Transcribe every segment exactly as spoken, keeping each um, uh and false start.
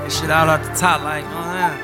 This shit all off the top, like, you know what I'm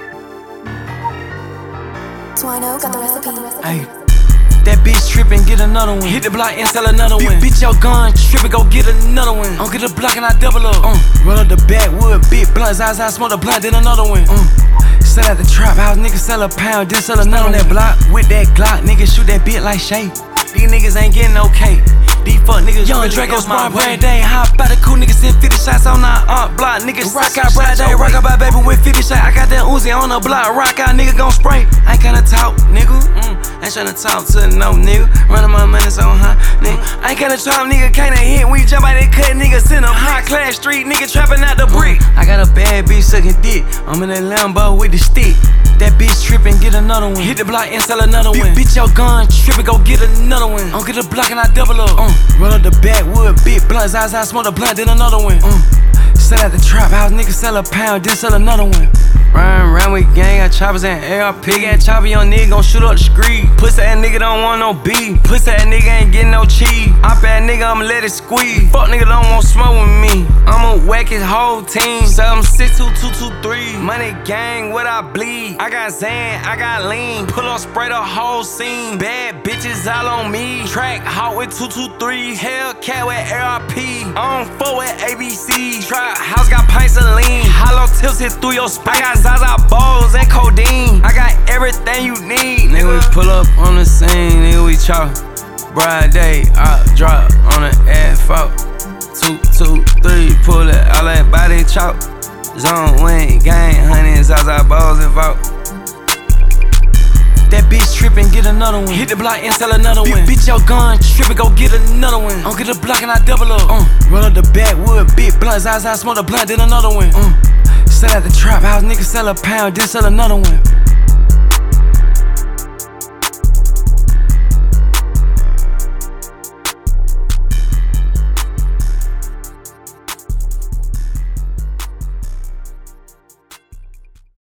saying? Twino got the recipe. Hey, that bitch trippin', get another one. Hit the block and sell another one. Bitch, your gun trippin', go get another one. I'll get the block and I double up. Uh, roll up the backwood, big blunts, eyes, I smoke the blunt, then another one. Uh, sell at the trap house, nigga sell a pound, then sell another on that block. With that Glock, nigga shoot that bitch like Shay. These niggas ain't getting no cake. These fuck niggas Young really Draco Spawn brand day. Hop out the cool niggas send fifty shots on our aunt block. Niggas rock out bright day. Rock out by baby with fifty shots. I got that Uzi on the block. Rock out nigga gon' spray. Ain't kinda talk, nigga. Mm. Ain't tryna talk to no nigga. Running my money so high, nigga. Ain't kinda talk, nigga. Can't hit. We jump out that cut, niggas in a high class street. Nigga trapping out the brick. I got a bad bitch sucking dick. I'm in that Lambo with the stick. That bitch trippin', get another one. Hit the block and sell another one. Bitch, your gun trippin', go get another one. I'll get the block and I double up. Uh, roll up the backwood, big blunts, eyes, I smoke the blunt, then another one. Uh, sell at the trap house, nigga sell a pound, then sell another one. Ryan round with gang, got choppers and A R, pig and chopper, young nigga gon' shoot up the street. Pussy that nigga don't want no beef. Pussy that nigga ain't getting no cheese. Op that nigga, I'ma let it squeeze. Fuck nigga don't want smoke with me. I'ma whack his whole team. seven six two two two three. Money gang, what I bleed. I got Zan, I got lean. Pull up, spray the whole scene. Bad bitches all on me. Track hot with two two three. Hellcat with A R P. On four with A B C. Trap house got pints of lean. Hollow tips hit through your spine. I got Zaza balls and codeine. I got everything you need. Nigga, we pull up on the scene. Nigga, we chop. Broad day, I drop on the asphalt. Two, two, three, pull it, all that body chop. Zone wing, gang, honey, Zaza balls and vault. That bitch trippin', get another one. Hit the block and sell another one. Bitch, your gun trippin', go get another one. I'll get the block and I double up. Uh, roll up the backwood, big blunts, eyes, I smoke the blunt, then another one. Uh, sell at the trap house, nigga sell a pound, then sell another one.